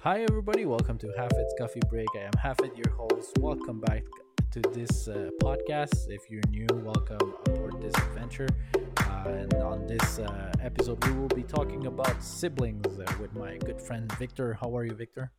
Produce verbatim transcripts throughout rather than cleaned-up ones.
Hi, everybody. Welcome to Hafid's Coffee Break. I am Hafid, your host. Welcome back to this uh, podcast. If you're new, welcome aboard this adventure. Uh, and on this uh, episode, we will be talking about siblings uh, with my good friend Victor. How are you, Victor?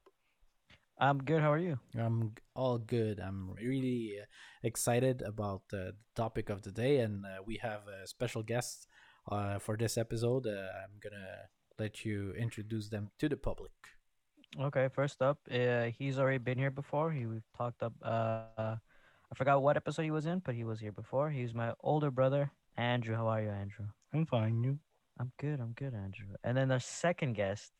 I'm good. How are you? I'm g- all good. I'm really uh, excited about uh, the topic of the day, and uh, we have a special guest uh, for this episode. Uh, I'm gonna let you introduce them to the public. Okay, first up, uh, he's already been here before. He we've talked up. Uh, I forgot what episode he was in, but he was here before. He's my older brother, Andrew. How are you, Andrew? I'm fine. You? I'm good. I'm good, Andrew. And then our second guest,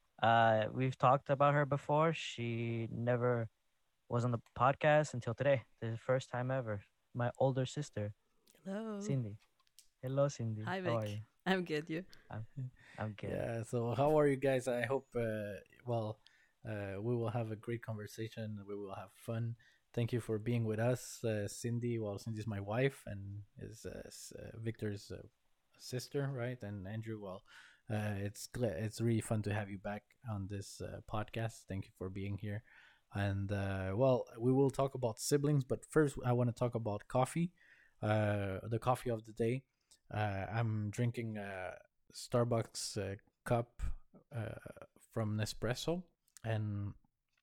uh, we've talked about her before. She never was on the podcast until today. This is the first time ever. My older sister, Hello. Cindy. Hello, Cindy. Hi, How are Vic. you? I'm good. You? I'm I'm good. Yeah. So, how are you guys? I hope. Uh, well, uh, we will have a great conversation. We will have fun. Thank you for being with us, uh, Cindy. Well, Cindy's my wife and is uh, s- uh, Victor's uh, sister, right? And Andrew. Well, uh, it's gl- it's really fun to have you back on this uh, podcast. Thank you for being here. And uh, well, we will talk about siblings, but first, I want to talk about coffee. Uh, the coffee of the day. Uh, I'm drinking a Starbucks uh, cup uh, from Nespresso, and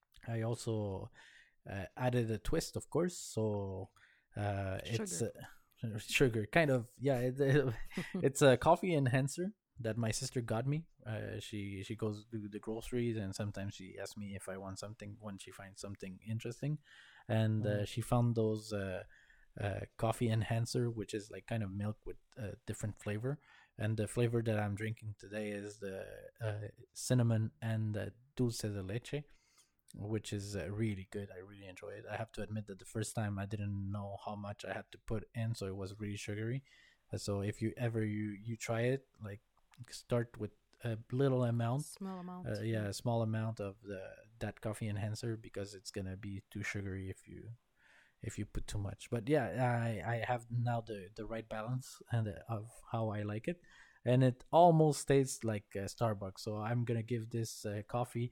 I also uh, added a twist, of course. So uh, it's Sugar. uh, sugar, kind of. Yeah, it, it's a coffee enhancer that my sister got me. Uh, she she goes to the groceries, and sometimes she asks me if I want something when she finds something interesting, and uh, Mm. she found those. Uh, uh, coffee enhancer, which is like kind of milk with a different flavor. And the flavor that I'm drinking today is the uh, cinnamon and uh, dulce de leche, which is uh, really good. I really enjoy it. I have to admit that the first time I didn't know how much I had to put in, so it was really sugary. Uh, So if you ever you you try it, like start with a little amount, Small amount. uh, yeah, a small amount of the that coffee enhancer because it's gonna be too sugary if you if you put too much. But yeah, I I have now the the right balance and uh, of how I like it, and it almost tastes like uh, Starbucks. So I'm gonna give this uh, coffee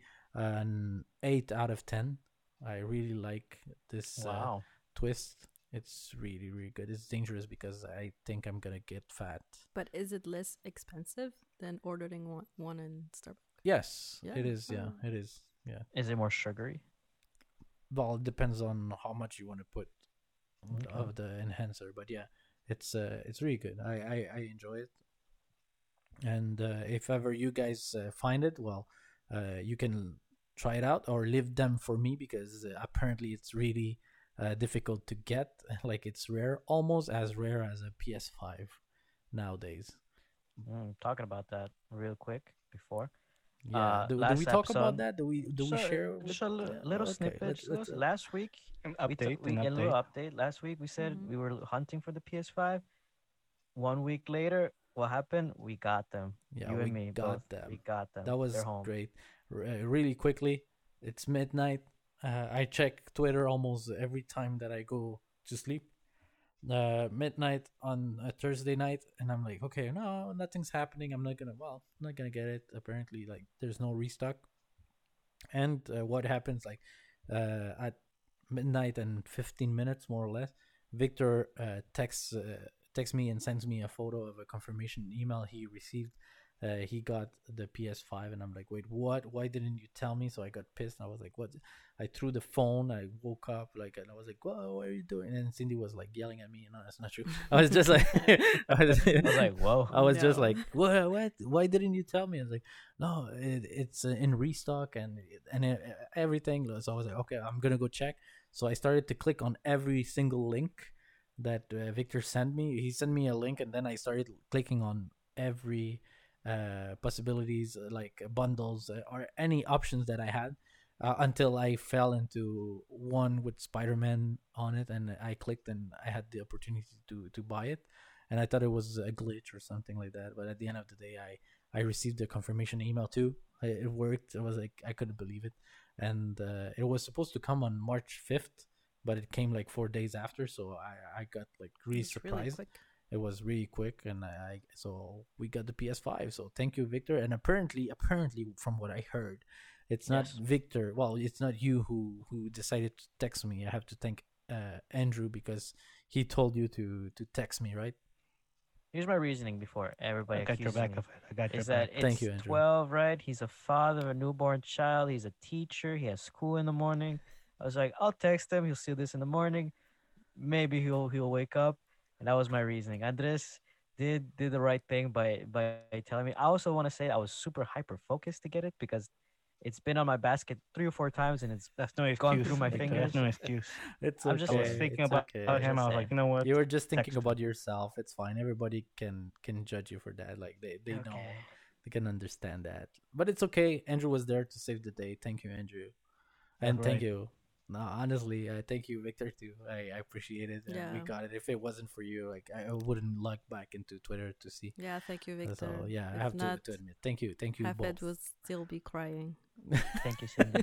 an eight out of ten. I really like this uh, Wow. twist. It's really really good. It's dangerous because I think I'm gonna get fat. But is it less expensive than ordering one, one in Starbucks? Yes, Yeah. it is. Yeah, Oh. it is. Yeah. Is it more sugary? Well, it depends on how much you want to put Okay. of the enhancer, but yeah, it's uh it's really good. I I, I enjoy it, and uh, if ever you guys uh, find it, well, uh, you can try it out or leave them for me because uh, apparently it's really uh, difficult to get. Like it's rare, almost as rare as a P S five nowadays. Mm, talking about that real quick before. Yeah, Uh, do, do we last talk about episode, that? Do we do we so share with? just a li- Yeah, little okay, snippet. let's Just a let's. little- Uh, last week, An we took update. we An get a little update. update. Last week we said Mhm. we were hunting for the P S five. One week later, what happened? We got them. yeah, You and we me both. got them. We got them. That They're was home. great. R- uh, really quickly, it's midnight. Uh, I check Twitter almost every time that I go to sleep. Uh, midnight on a Thursday night, and I'm like, okay, no, nothing's happening. I'm not gonna, well, I'm not gonna get it. Apparently, like, there's no restock. And uh, what happens, like, uh, at midnight and fifteen minutes, more or less, Victor uh, texts uh, texts me and sends me a photo of a confirmation email he received. Uh, he got the P S five, and I'm like, wait, what? Why didn't you tell me? So I got pissed. I was like, what? I threw the phone. I woke up, like, and I was like, whoa, what are you doing? And Cindy was like yelling at me. No, that's not true. I was just like, I was, I was like, whoa. I was just No. like, what? What? Why didn't you tell me? I was like, no, it, it's uh, in restock and and uh, everything. So I was like, okay, I'm gonna go check. So I started to click on every single link that uh, Victor sent me. He sent me a link, and then I started clicking on every uh, possibilities, uh, like uh, bundles uh, or any options that I had. Uh, until I fell into one with Spider-Man on it, and I clicked, and I had the opportunity to to buy it, and I thought it was a glitch or something like that. But at the end of the day, I I received a confirmation email too. I, it worked. I was like, I couldn't believe it, and uh, it was supposed to come on March fifth, but it came like four days after. So I I got like really It's really surprised. quick. It was really quick, and I, I so we got the P S five. So thank you, Victor. And apparently, apparently, from what I heard, It's not Yes. Victor. Well, it's not you who who decided to text me. I have to thank uh, Andrew because he told you to to text me, right? Here's my reasoning before everybody I got your accuses back me. of it. I got your Is that back. Thank it's you, Andrew. twelve, right? He's a father of a newborn child. He's a teacher. He has school in the morning. I was like, I'll text him. He'll see this in the morning. Maybe he'll he'll wake up. And that was my reasoning. Andres did did the right thing by by telling me. I also want to say I was super hyper focused to get it because it's been on my basket three or four times and it's That's no gone excuse. through my Victor. fingers. That's no excuse. It's I'm just I was saying. thinking It's about, okay. about him. Just I was saying. like, you know what? You were just thinking Text him. about yourself. It's fine. Everybody can can judge you for that. Like they they know, Okay. they can understand that. But it's okay. Andrew was there to save the day. Thank you, Andrew, and That's thank right. you. No, honestly, uh, thank you, Victor, too. I, I appreciate it. And we Yeah. got it. If it wasn't for you, like I I wouldn't log back into Twitter to see. Yeah, thank you, Uh, Victor. So yeah, I If have to, not, to admit. Thank you, thank you Hafed both. would still be crying Thank you, Cindy.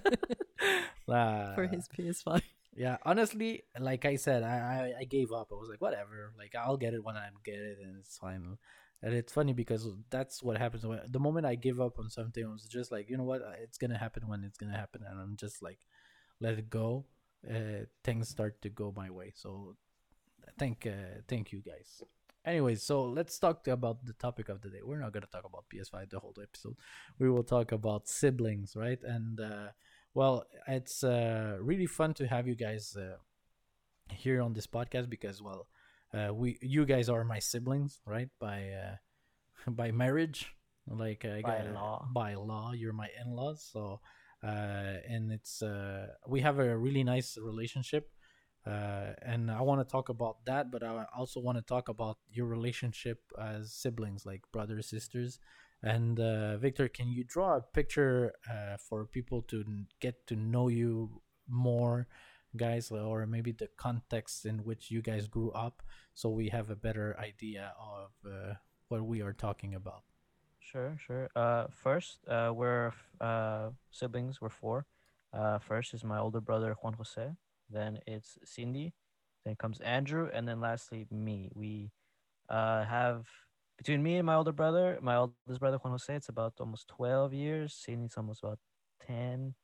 Uh, for his P S five. Yeah, honestly, like I said, I, I I gave up. I was like, whatever. Like I'll get it when I get it, and it's fine. And it's funny because that's what happens when the moment I give up on something. I was just like, you know what, Uh, it's gonna happen when it's gonna happen, and I'm just like, let it go. Uh, things start to go my way. So thank uh, thank you guys. Anyways, so let's talk about the topic of the day. We're not gonna talk about P S five the whole episode. We will talk about siblings, right? And uh, well, it's uh, really fun to have you guys uh, here on this podcast because, well, uh, we you guys are my siblings, right? By uh, by marriage, like I By got- law. by law, you're my in-laws. So, uh, and it's uh, we have a really nice relationship. Uh, and I want to talk about that, but I also want to talk about your relationship as siblings, like brothers, sisters. And uh, Victor, can you draw a picture uh, for people to n- get to know you more, guys, or maybe the context in which you guys grew up, so we have a better idea of uh, what we are talking about? Sure, sure. Uh, first, uh, we're f- uh siblings. We're four. Uh, first is my older brother Juan Jose. Then it's Cindy. Then comes Andrew, and then lastly me. We uh have between me and my older brother, my oldest brother Juan Jose, it's about almost twelve years. Cindy's almost about ten,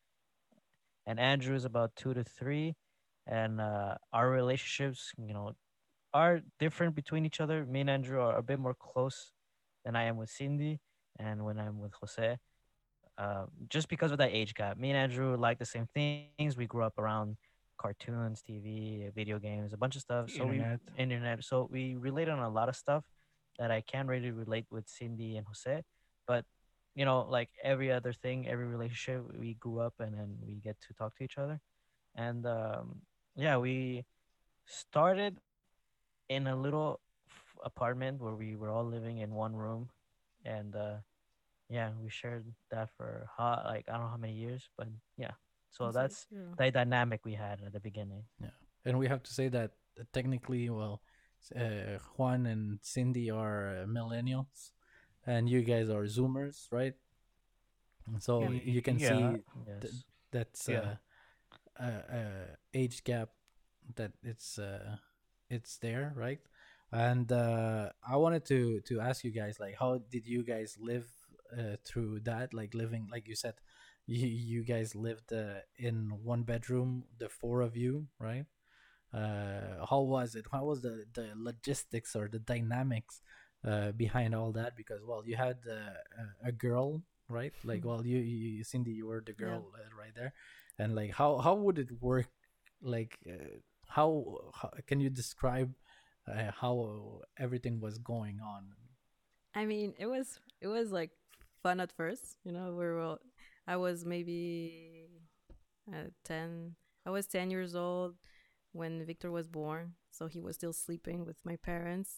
and Andrew is about two to three. And uh, our relationships, you know, are different between each other. Me and Andrew are a bit more close than I am with Cindy and when I'm with Jose. Uh, just because of that age gap. Me and Andrew like the same things. We grew up around cartoons, T V, video games, a bunch of stuff. So Internet. we internet. So we relate on a lot of stuff that I can't really relate with Cindy and Jose. But you know, like every other thing, every relationship, we grew up and then we get to talk to each other. And um, yeah, we started in a little f- apartment where we were all living in one room, and uh, yeah, we shared that for hot like I don't know how many years, but yeah. So It's like, that's yeah. the dynamic we had at the beginning. Yeah, and we have to say that uh, technically, well, uh, Juan and Cindy are uh, millennials, and you guys are Zoomers, right? So Yeah. you can Yeah. see th- Yes. that's Yeah. uh, a, a age gap that it's uh, it's there, right? And uh, I wanted to to ask you guys, like, how did you guys live uh, through that? Like living, like you said, you you guys lived uh, in one bedroom, the four of you, right? Uh, how was it? How was the the logistics or the dynamics uh, behind all that? Because well, you had uh, a, a girl, right? Like, well, you, you Cindy, you were the Yeah. girl uh, right there, and like, how how would it work? Like, uh, how, how can you describe uh, how everything was going on? I mean, it was it was like fun at first. You know, we were. all- I was maybe uh, ten. I was ten years old when Victor was born, so he was still sleeping with my parents.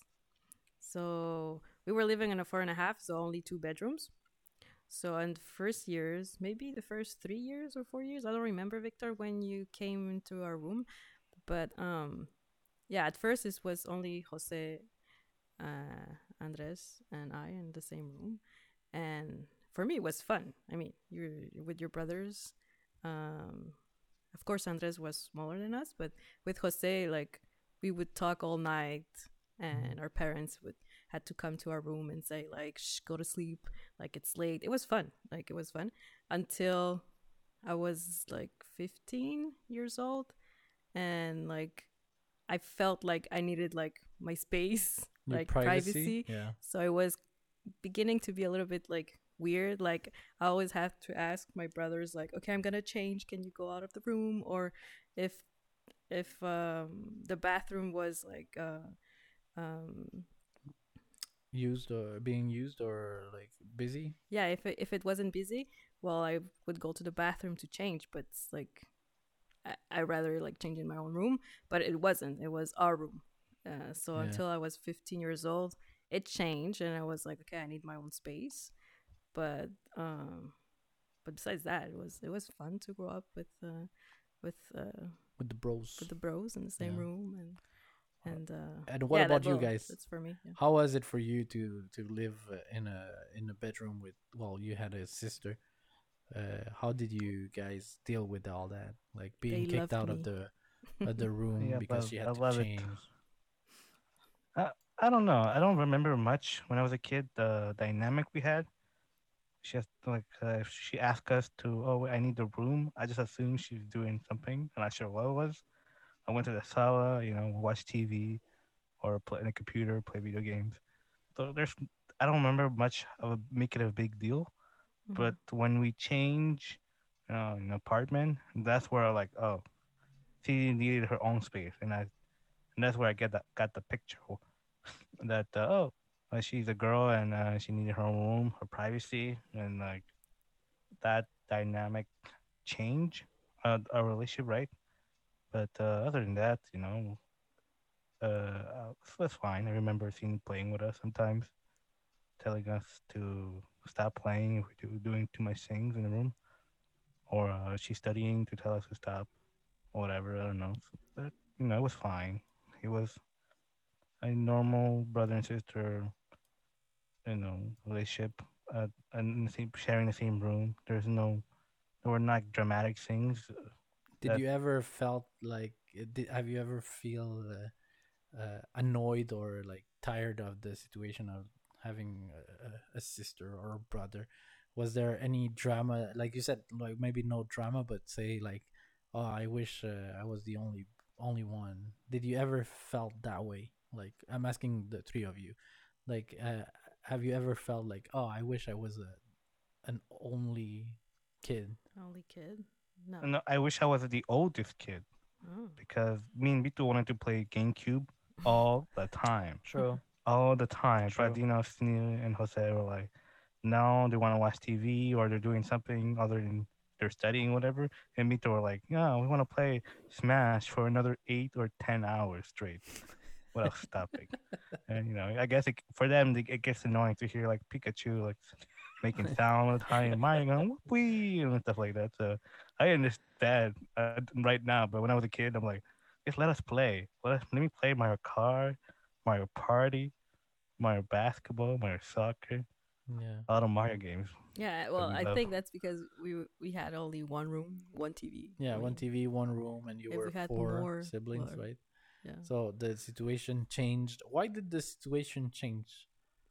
So we were living in a four and a half, so only two bedrooms. So in the first years, maybe the first three years or four years, I don't remember, Victor, when you came into our room, but um, yeah, at first it was only Jose, uh, Andres, and I in the same room, and for me it was fun. I mean, you're with your brothers. Um, of course, Andres was smaller than us, but with Jose, like we would talk all night, and our parents would had to come to our room and say like, "Shh, go to sleep. Like it's late." It was fun. Like it was fun until I was like fifteen years old, and like I felt like I needed like my space, Your like privacy. privacy. Yeah. So it was beginning to be a little bit like weird. Like I always have to ask my brothers, like, okay, I'm gonna change. Can you go out of the room? Or if if um, the bathroom was like uh, um, Used or being used or like busy. yeah, if it, if it wasn't busy, well, I would go to the bathroom to change. But it's like I I rather like change in my own room. But it wasn't. It was our room. Uh, so Yeah. until I was fifteen years old, it changed, and I was like, okay, I need my own space. But um, but besides that, it was it was fun to grow up with uh, with uh, With the bros. with the bros in the same Yeah. room, and and uh, And what yeah, about that, you well, guys? That's for me. Yeah. How was it for you to to live uh, in a in a bedroom with? Well, you had a sister. Uh, how did you guys deal with all that? Like being They kicked loved out of me. the of the room Yeah, because but she I had to love it. change. I, I don't know. I don't remember much when I was a kid. The dynamic we had. She has like uh, if she asked us to. Oh, I need the room. I just assumed she's doing something. I'm not sure what it was. I went to the sala, you know, watch T V or play on a computer, play video games. So there's. I don't remember much of a, make it a big deal. But Mhm. when we change, uh, an apartment, that's where I like, oh, she needed her own space, and I, and that's where I get that got the picture that uh, oh, uh, she's a girl and uh, she needed her own room, her privacy, and like that dynamic change uh, our relationship, right? But uh, other than that, you know, uh, uh, it was fine. I remember seeing playing with us sometimes, telling us to stop playing if we're do- doing too much things in the room, or uh, she's studying to tell us to stop, or whatever. I don't know. So, but you know, it was fine. It was a normal brother and sister, you know, relationship, uh, and in the same, sharing the same room. There's no, there were not dramatic things. uh, Did That you ever felt like? uh, Did, have you ever feel uh, uh, annoyed or like tired of the situation of having a, a a sister or a brother? Was there any drama? Like you said, like maybe no drama, but say like, oh, I wish uh, I was the only only one. Did you ever felt that way? Like I'm asking the three of you. Like, uh, have you ever felt like, oh, I wish I was a an only kid? Only kid? No. no, I wish I was the oldest kid Oh. because me and Vito wanted to play GameCube all the time, True. Mm. all the time. True. But you know, Sneer and Jose were like, no, they want to watch T V or they're doing something other than they're studying, whatever. And Vito were like, yeah, we want to play Smash for another eight or ten hours straight without stopping. And you know, I guess it, for them, they, it gets annoying to hear like Pikachu like making sound all the time, Mario going whoopee and stuff like that. So I understand uh, right now, but when I was a kid, I'm like, just let us play. Let us let me play Mario Kart, Mario Party, Mario Basketball, Mario Soccer, Yeah. a lot of Mario games Yeah, that well, we I love. think that's because we w- we had only one room, one T V. Yeah, I one mean, T V, one room, and you if were we had four more, siblings, well, right? yeah. So the situation changed. Why did the situation change?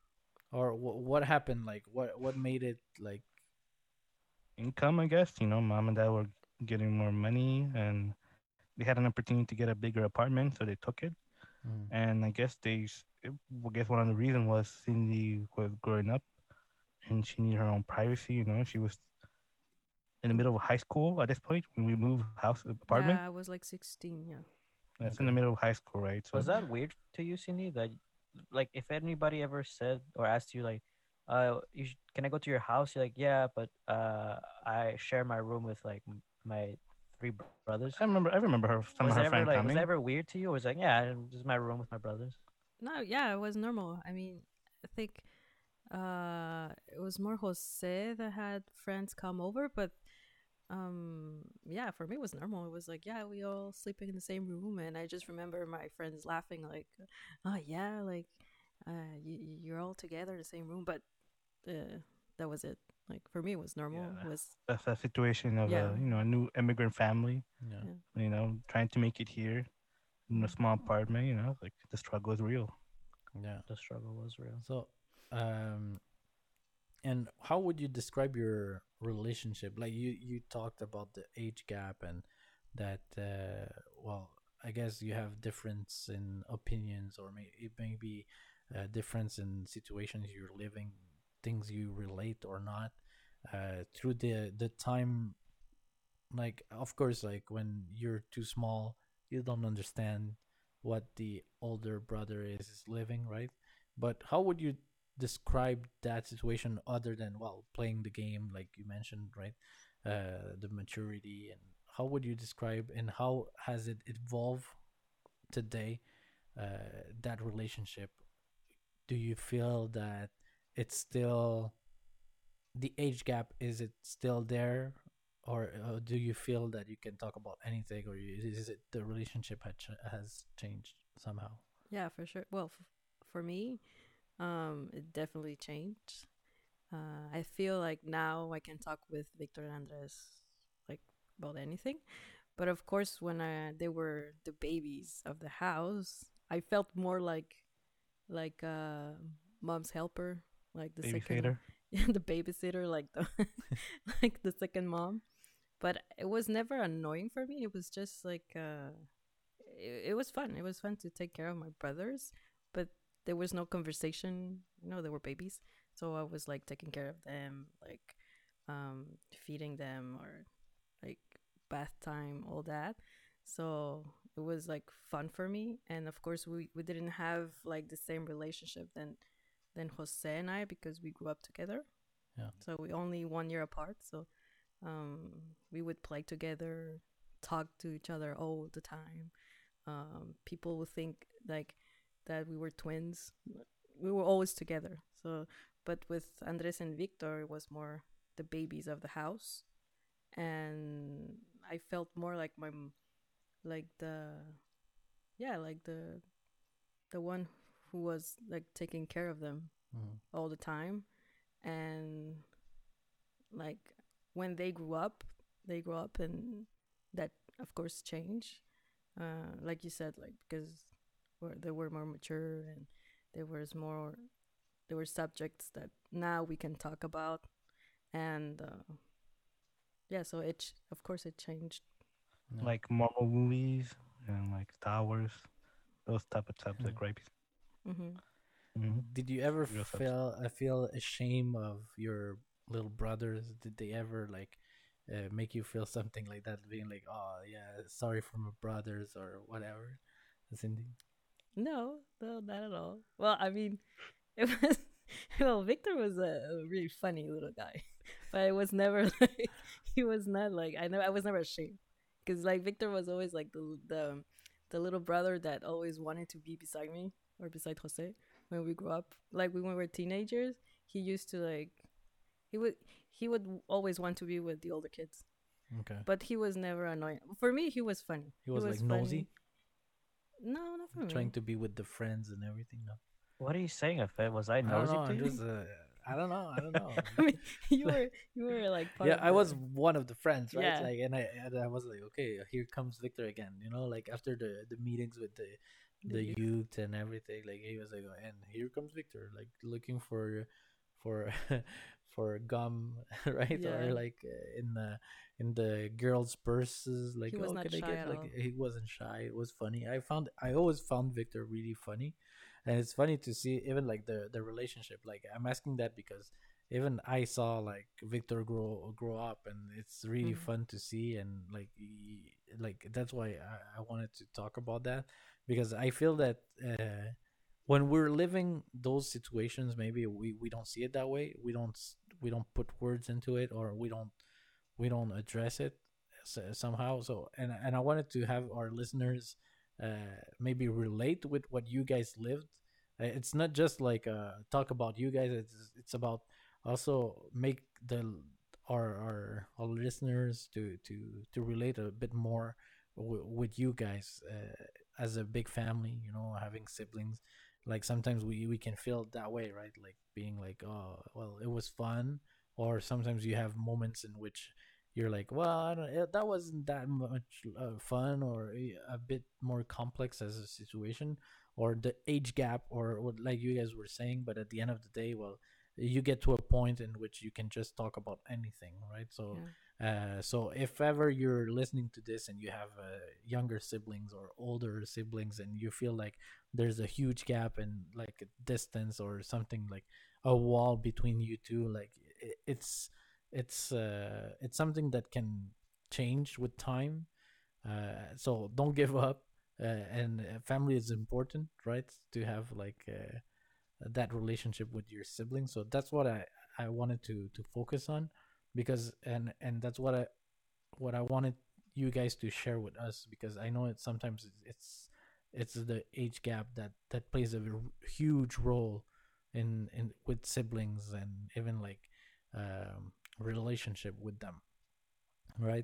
Or wh- what happened? Like, what what made it like? Income, I guess. You know, mom and dad were getting more money, and they had an opportunity to get a bigger apartment, so they took it. Mm, And I guess they, s- it- I guess one of the reasons was Cindy was growing up and she needed her own privacy. You know, she was in the middle of high school at this point when we moved house apartment. Yeah, I was like sixteen. Yeah. That's in the okay. middle of high school, right? So Was was that that weird? weird to you, Cindy? That like if anybody ever said or asked you like, uh, you sh- can I go to your house? You're like, yeah, but uh, I share my room with like m- my three brothers. I remember. I remember her. Some Was of it her ever friend like was coming. that ever weird to you? Or was it like, yeah, this is my room with my brothers? No, yeah, it was normal. I mean, I think uh, it was more Jose that had friends come over, but um, yeah, for me it was normal. It was like, yeah, we all sleeping in the same room, and I just remember my friends laughing like, oh yeah, like uh, you, you're all together in the same room, but uh, that was it. Like for me, it was normal. Yeah, It was that's a situation of yeah, a you know a new immigrant family. Yeah. yeah. You know, trying to make it here in a Mm. small apartment. You know, like the struggle is real. Yeah. The struggle was real. So, um, and how would you describe your relationship, like you you talked about the age gap and that uh well, I guess you have difference in opinions, or may, it may be a difference in situations you're living, things you relate or not, uh through the the time. Like, of course, like when you're too small, you don't understand what the older brother is, is living, right? But how would you describe that situation other than, well, playing the game, like you mentioned, right? Uh the maturity, and how would you describe, and how has it evolved today, uh that relationship? Do you feel that it's still, the age gap, is it still there, or uh, do you feel that you can talk about anything, or you, is it the relationship had ch- has changed somehow? Yeah, for sure. Well, f- for me, um, it definitely changed. Uh, I feel like now I can talk with Victor and Andres like about anything. But of course, when I, they were the babies of the house, I felt more like like uh, mom's helper, like the second, Babysitter. the babysitter, like the like the second mom. But it was never annoying for me. It was just like uh, it, it was fun. It was fun to take care of my brothers, but there was no conversation. You know, they were babies, so I was like taking care of them, like um, feeding them, or like bath time, all that. So it was like fun for me, and of course we we didn't have like the same relationship than than Jose and I, because we grew up together. Yeah. So we only one year apart. So um, we would play together, talk to each other all the time. Um, people would think like that we were twins. We were always together. So, but with Andres and Victor, it was more the babies of the house, and I felt more like my like the yeah like the the one who was like taking care of them Mm. all the time. And like when they grew up, they grew up, and that of course changed. Uh, like you said, like because we're, they were more mature, and there was more there were subjects that now we can talk about. And uh, yeah, so it ch- of course it changed. Yeah. Like Marvel movies and like Star Wars, those type of subject, right? Mm-hmm. Mm-hmm. Did you ever Real subject. feel uh, feel ashamed of your little brothers? Did they ever like uh, make you feel something like that, being like, "Oh yeah, sorry for my brothers," or whatever? Cindy. No, no, not at all. Well, I mean, it was well, Victor was a, a really funny little guy, but it was never like he was not like I know I was never ashamed, because like Victor was always like the the the little brother that always wanted to be beside me or beside Jose when we grew up. Like when we were teenagers, he used to like he would he would always want to be with the older kids, Okay. but he was never annoying. For me, he was funny. He was, like, nosy, funny. No, not for trying me. to be with the friends and everything. No, What are you saying, Afe? Was I I don't nosy know. to I'm you? just. Uh, I don't know. I don't know. I mean, you were you were like part Yeah, of I was the- one of the friends, right? Yeah. Like, and I and I was like, okay, here comes Victor again. You know, like after the the meetings with the The the youth. youth and everything, like he was like, "Oh, and here comes Victor, like looking for for for gum, right? Yeah. Or like uh, in the in the girls' purses, like, He was oh, not can I shy get at like? all. He wasn't shy. It was funny. I found I always found Victor really funny, and it's funny to see even like the the relationship. Like, I'm asking that because even I saw like Victor grow grow up, and it's really Mhm. fun to see. And like he, like that's why I, I wanted to talk about that, because I feel that uh, when we're living those situations, maybe we, we don't see it that way. We don't s- we don't put words into it, or we don't we don't address it s- somehow. So, and and I wanted to have our listeners uh, maybe relate with what you guys lived. Uh, It's not just like uh, talk about you guys. It's it's about also make the our our, our listeners to to to relate a bit more w- with you guys uh, as a big family. You know, having siblings. Like sometimes we we can feel that way, right? Like being like, oh, well, it was fun, or sometimes you have moments in which you're like, well, I don't, it, that wasn't that much uh, fun, or a, a bit more complex as a situation, or the age gap, or what, like you guys were saying. But at the end of the day, well, you get to a point in which you can just talk about anything, right? So Yeah. uh so if ever you're listening to this and you have uh, younger siblings or older siblings and you feel like there's a huge gap and like a distance or something, like a wall between you two, like it, it's it's uh it's something that can change with time. Uh so don't give up. Uh, and uh, family is important, right? To have like uh, that relationship with your siblings. So that's what i i wanted to to focus on, because and and that's what i what I wanted you guys to share with us, because I know it sometimes it's it's the age gap that that plays a huge role in in with siblings, and even like um relationship with them, right?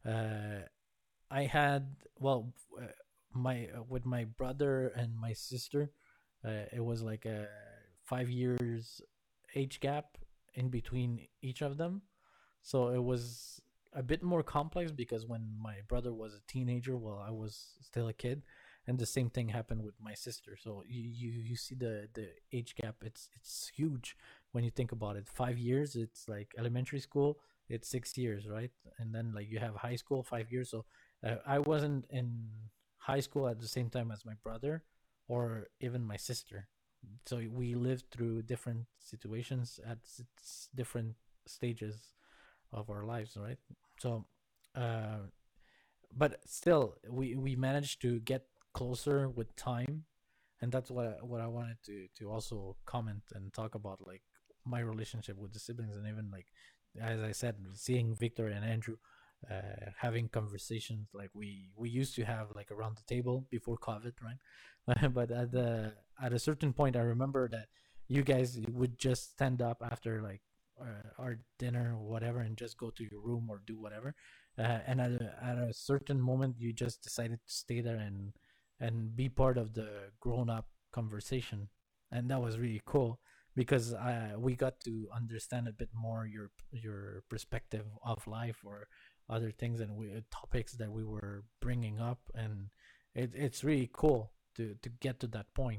uh I had, well, uh, my uh, with my brother and my sister, uh, it was like a five years age gap in between each of them. So it was a bit more complex, because when my brother was a teenager, while I was still a kid, and the same thing happened with my sister. So you you, you see the the age gap. It's it's huge when you think about it. Five years, it's like elementary school. It's six years, right? And then like you have high school, five years. So uh, I wasn't in high school at the same time as my brother, or even my sister. So we lived through different situations at s- different stages of our lives, right? So, uh, but still, we we managed to get closer with time, and that's what I, what I wanted to to also comment and talk about, like my relationship with the siblings, and even like as I said, seeing Victor and Andrew uh, having conversations like we we used to have, like around the table before COVID, right? But at the at a certain point, I remember that you guys would just stand up after like uh, our dinner or whatever, and just go to your room or do whatever. Uh, and at a, at a certain moment, you just decided to stay there and and be part of the grown up conversation, and that was really cool, because uh, we got to understand a bit more your your perspective of life, or other things, and we, topics that we were bringing up, and it, it's really cool to to get to that point.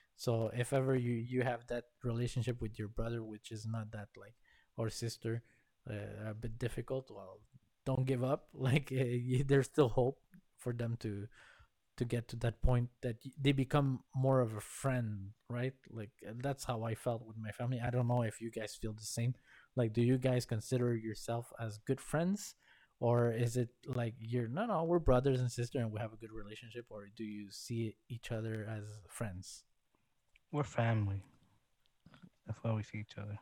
So if ever you you have that relationship with your brother, which is not that like, or sister, uh, a bit difficult, well, don't give up. Like uh, y- there's still hope for them to to get to that point that y- they become more of a friend, right? Like uh, that's how I felt with my family. I don't know if you guys feel the same. Like, do you guys consider yourself as good friends, or is it like you're no, no, we're brothers and sisters and we have a good relationship, or do you see each other as friends? We're family. That's why we see each other.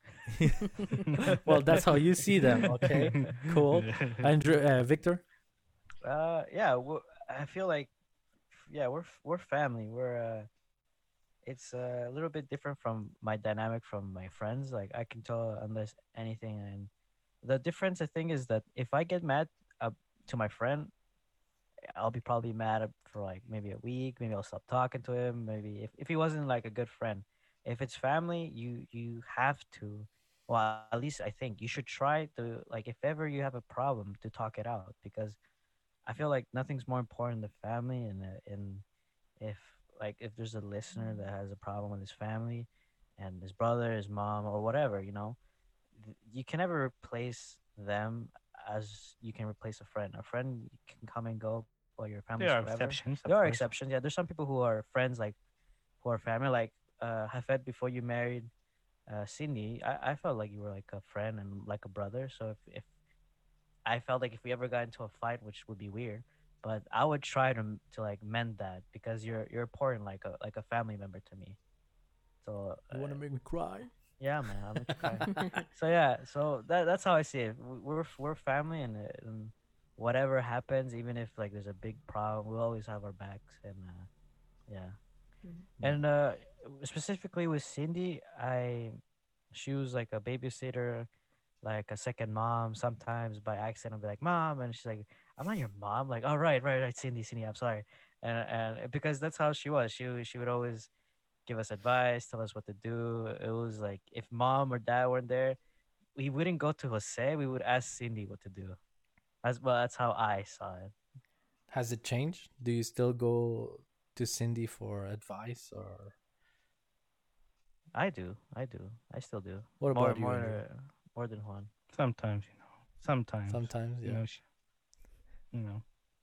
Well, that's how you see them. Okay, cool. Andrew, uh, Victor. Uh, yeah, w- I feel like yeah, we're f- we're family. We're uh, it's uh, a little bit different from my dynamic from my friends. Like I can tell unless anything, and the difference I think is that if I get mad uh, to my friend, I'll be probably mad at- for like maybe a week. Maybe I'll stop talking to him. Maybe if, if he wasn't like a good friend. If it's family, you you have to. Well, at least I think you should try to like if ever you have a problem to talk it out, because I feel like nothing's more important than family, and uh, and if like if there's a listener that has a problem with his family, and his brother, his mom, or whatever, you know, th- you can never replace them as you can replace a friend. A friend can come and go, but your family's There are forever. exceptions, of There are course. exceptions. Yeah, there's some people who are friends, like who are family. Like uh, Hafed, before you married uh, Cindy, I, I felt like you were like a friend and like a brother. So if, if I felt like if we ever got into a fight, which would be weird, but I would try to to like mend that, because you're you're important, like a like a family member to me. So You uh, want to make me cry? yeah, man, I'll make you cry. So yeah, so that that's how I see it. We- We're we're family, and, uh, and whatever happens, even if like there's a big problem, we'll always have our backs, and uh, yeah. Mhm. Yeah. And uh, specifically with Cindy, I she was like a babysitter, like a second mom. Sometimes by accident, I'll be like, "Mom," and she's like, "I'm not your mom." Like, "Oh, right, right, right, Cindy, Cindy, I'm sorry." And and because that's how she was. She would- she would always give us advice, tell us what to do. It was like if mom or dad weren't there, we wouldn't go to Jose. We would ask Cindy what to do. That's well, that's how I saw it. Has it changed? Do you still go to Cindy for advice, or I do. I do. I still do. What More, about you, Andrew? more, more than Juan. Sometimes, you know. Sometimes, Sometimes, you yeah. know. She, you know.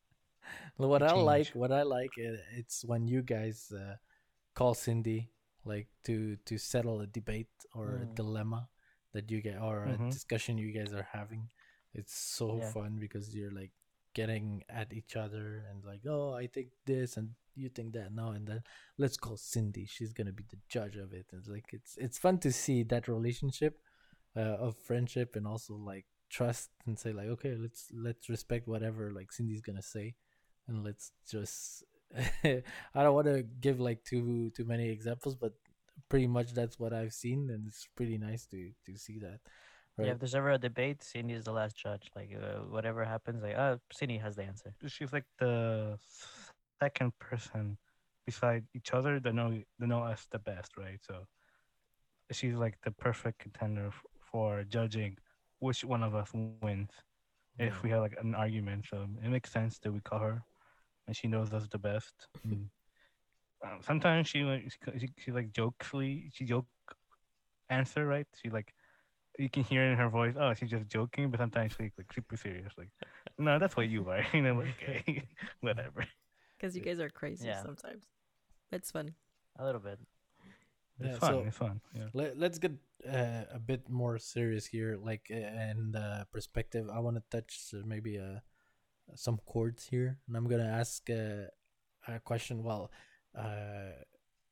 What You I like, change. what I like, i- it's when you guys uh, call Cindy, like to to settle a debate or a Mm, dilemma that you get or a Mm-hmm. discussion you guys are having. It's so yeah. fun because you're like getting at each other and like, oh, I think this and you think that. No, and then let's call Cindy. She's gonna be the judge of it. It's like it's it's fun to see that relationship uh, of friendship and also like trust and say like, okay, let's let's respect whatever like Cindy's gonna say, and let's just. I don't want to give like too too many examples, but pretty much that's what I've seen, and it's pretty nice to to see that, Yeah, right? if there's ever a debate, Cindy is the last judge. Like uh, whatever happens, like uh, Cindy has the answer. She's like the second person beside each other that know that know us the best, right? So she's like the perfect contender f- for judging which one of us wins if we Yeah. have like an argument. So it makes sense that we call her, and she knows us the best. And, uh, sometimes she like she, she, she like jokefully she joke answer, right? She like you can hear in her voice, oh, she's just joking, but sometimes she's like super serious. Like, no, that's what you are. You know, like, okay, whatever. Because you guys are crazy Yeah, sometimes. It's fun. a little bit. It's Yeah. fun. So It's fun. Yeah. let, let's get uh, a bit more serious here, like uh, and uh, perspective. I want to touch uh, maybe uh, some chords here, and I'm gonna ask uh, a question. Well, uh,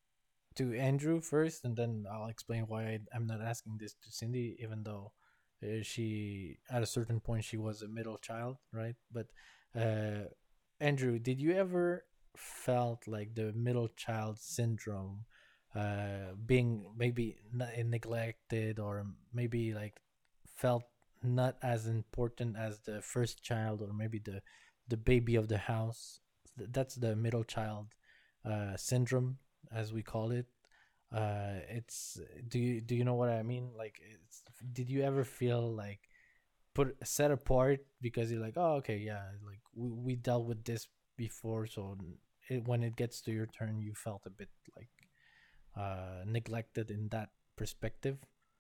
to Andrew first, and then I'll explain why I, I'm not asking this to Cindy, even though uh, she, at a certain point, she was a middle child, right? But uh, Andrew, did you ever felt like the middle child syndrome, uh, being maybe n- neglected or maybe like felt not as important as the first child or maybe the the baby of the house? Th- That's the middle child uh, syndrome, as we call it. Uh, it's do you do you know what I mean? Like, it's, did you ever feel like put set apart because you're like, oh, okay, yeah, like we, we dealt with this before, so it, when it gets to your turn, you felt a bit like uh neglected in that perspective.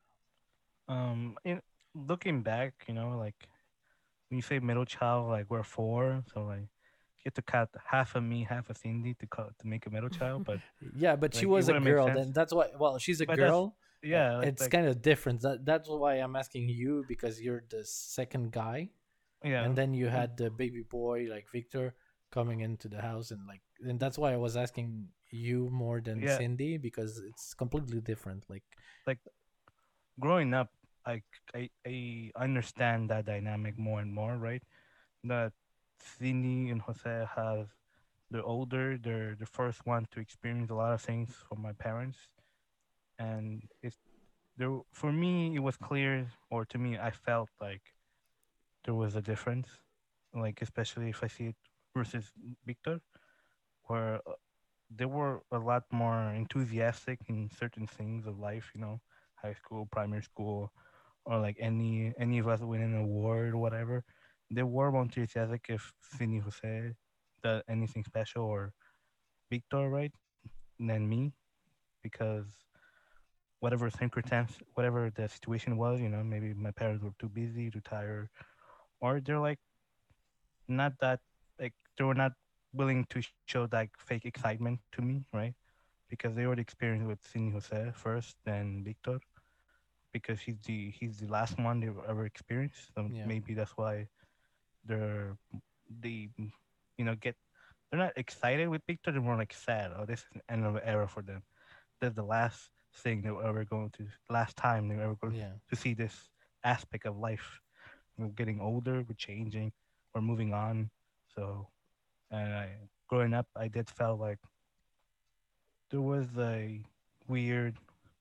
Um, in looking back, you know, like when you say middle child, like we're four, so like you have to cut half of me, half of Cindy to cut to make a middle child, but Yeah, but she like it was a wouldn't make girl. sense. Then that's why. Well, she's a But that's girl. uh, yeah, like It's like kind of different. That that's why I'm asking you because you're the second guy, yeah, and then you mm, had the baby boy like Victor coming into the house, and like, and that's why I was asking you more than yeah. Cindy because it's completely different. Like, Like growing up, I I I understand that dynamic more and more, right? That Cindy and Jose have they're older, they're the first one to experience a lot of things from my parents, and it's there for me it was clear, or to me I felt like there was a difference, like especially if I see it versus Victor, where uh, they were a lot more enthusiastic in certain things of life, you know, high school, primary school, or like any any of us win an award or whatever. They were more enthusiastic if Cindy Jose does anything special, or Victor, right, than me, because whatever circumstance, whatever the situation was, you know, maybe my parents were too busy, too tired, or they're like not that like they were not willing to show that fake excitement to me, right? Because they already experienced with Cindy Jose first, then Victor, because he's the he's the last one they've ever experienced. So yeah, maybe that's why they're they you know get they're not excited with Victor. They're more like sad. Oh, this is an end of an era for them. That's the last thing they were ever going to last time they were ever going yeah, to see this aspect of life. We're getting older. We're changing. We're moving on. So, and I, growing up, I did felt like there was a weird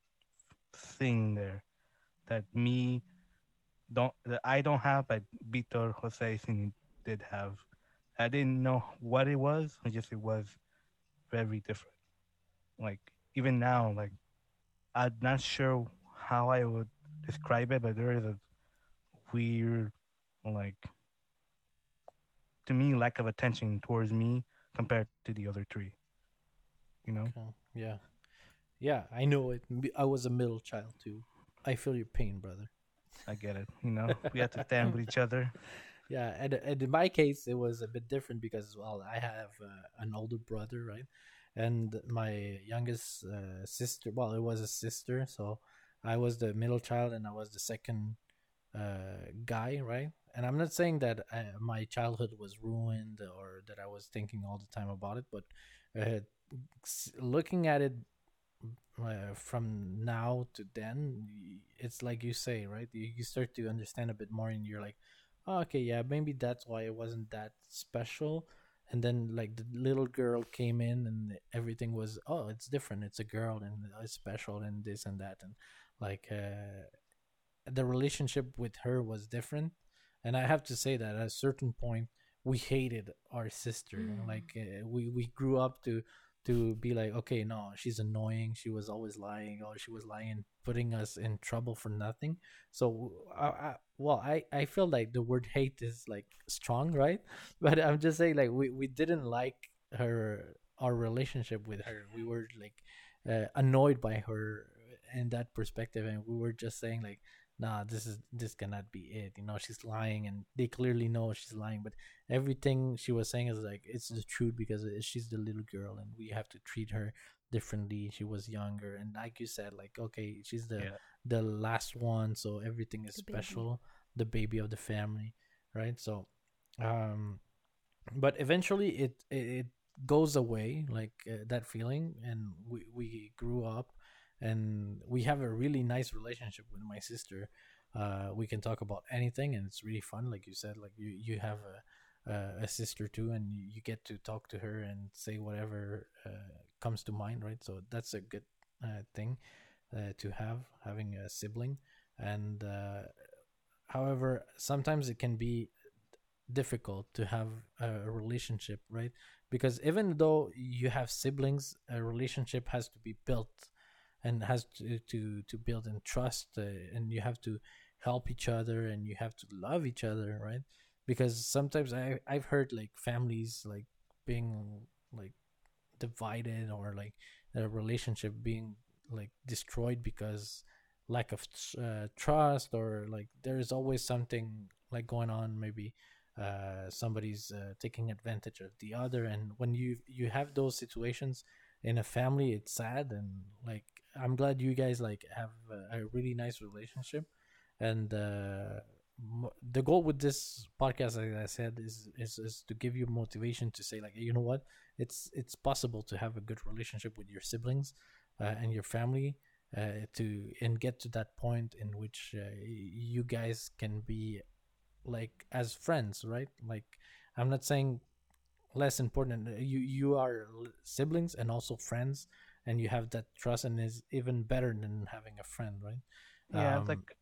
thing there that me don't that I don't have, but Vitor Jose Cine did have. I didn't know what it was. I just it was very different. Like even now, like I'm not sure how I would describe it, but there is a weird, like to me, lack of attention towards me compared to the other three. You know? okay, yeah. Yeah, I know it. M- I was a middle child too. I feel your pain, brother. I get it. You know, we have to stand with each other. Yeah, and, and in my case, it was a bit different because, well, I have uh, an older brother, right? And my youngest uh, sister, well, it was a sister, so I was the middle child and I was the second uh, guy, right? And I'm not saying that uh, my childhood was ruined or that I was thinking all the time about it, but uh, s- looking at it uh, from now to then, y- it's like you say, right? You, you start to understand a bit more, and you're like, oh, okay, yeah, maybe that's why it wasn't that special. And then, like, the little girl came in, and everything was, oh, it's different. It's a girl, and it's special, and this and that, and like uh, the relationship with her was different. And I have to say that at a certain point, we hated our sister. Like uh, we we grew up to to be like, okay, no, she's annoying. She was always lying, or she was lying, putting us in trouble for nothing. So, I, I, well, I I feel like the word hate is like strong, right? But I'm just saying, like, we we didn't like her, our relationship with her. We were like uh, annoyed by her in that perspective, and we were just saying like, nah, this is this cannot be it. You know, she's lying, and they clearly know she's lying. But everything she was saying is like it's the truth because it- she's the little girl, and we have to treat her differently. She was younger, and like you said, like okay, she's the Yeah. the last one, so everything is The baby. special. The baby of the family, right? So, um, but eventually it it, it goes away, like uh, that feeling, and we we grew up, and we have a really nice relationship with my sister. Uh we can talk about anything, and it's really fun, like you said, like you you have a a, a sister too, and you, you get to talk to her and say whatever uh, comes to mind, right? So that's a good uh, thing uh, to have, having a sibling. And uh however, sometimes it can be difficult to have a relationship, right? Because even though you have siblings, a relationship has to be built, and has to to, to build in trust, uh, and you have to help each other, and you have to love each other, right? Because sometimes I I've heard like families like being like divided, or like a relationship being like destroyed because lack of uh, trust, or like there's always something like going on, maybe uh, somebody's uh, taking advantage of the other. And when you you have those situations in a family, it's sad. And like I'm glad you guys like have a, a really nice relationship. And uh mo- the goal with this podcast, like I said, is, is is to give you motivation to say like, you know what, it's it's possible to have a good relationship with your siblings uh, and your family, uh, to and get to that point in which uh, you guys can be like as friends, right? Like I'm not saying less important. Uh, you you are l- siblings and also friends, and you have that trust, and is even better than having a friend, right? Yeah, um like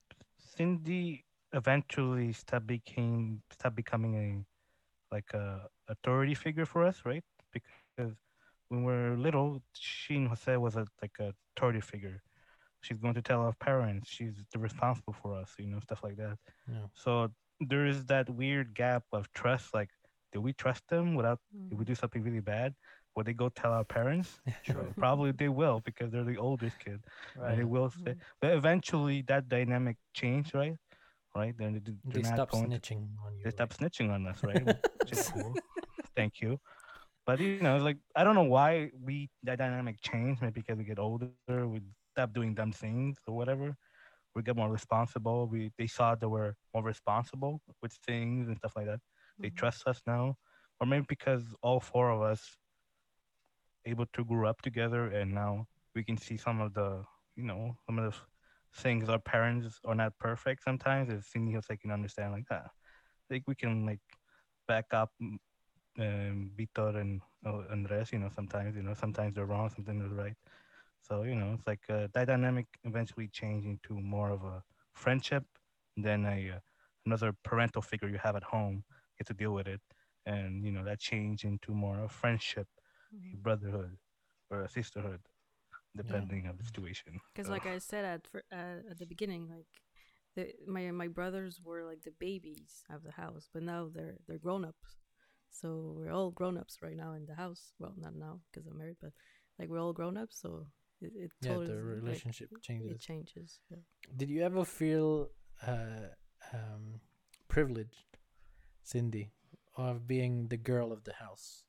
Cindy eventually start became start becoming a like a authority figure for us, right? Because when we're little, she and Jose was a like a authority figure. She's going to tell our parents. She's the responsible for us, you know, stuff like that. yeah. So there is that weird gap of trust. Like, do we trust them without if we Mhm. do something really bad? Will they go tell our parents? True. Well, probably they will because they're the oldest kid, and they Right. Yeah. will say. Mhm. But eventually, that dynamic changed, right? Right? Then they, do- they're They not stop going to. snitching on They you, stop right? snitching on us, right? Which is cool. Thank you. But you know, it's like I don't know why we that dynamic changed. Maybe because we get older, we stop doing dumb things or whatever. We get more responsible. We they saw that we're more responsible with things and stuff like that. They Mhm. trust us now, or maybe because all four of us able to grow up together, and now we can see some of the you know some of the things our parents are not perfect sometimes. It's things I can understand like that. Like we can like back up mm, um, Vitor and uh, Andres. You know sometimes you know sometimes they're wrong, sometimes they're right. So you know, it's like uh, that dynamic eventually changed into more of a friendship than a uh, another parental figure you have at home. Get to deal with it, and you know that changed into more of friendship, a Mhm. brotherhood, or a sisterhood, Yeah. depending on the situation. Because, So like I said at fir- uh, at the beginning, like the my my brothers were like the babies of the house, but now they're they're grown ups. So we're all grown ups right now in the house. Well, not now because I'm married, but like we're all grown ups. So It, it Yeah, the totally like relationship it changes. changes. Yeah. Did you ever feel uh, um, privileged, Cindy, of being the girl of the house?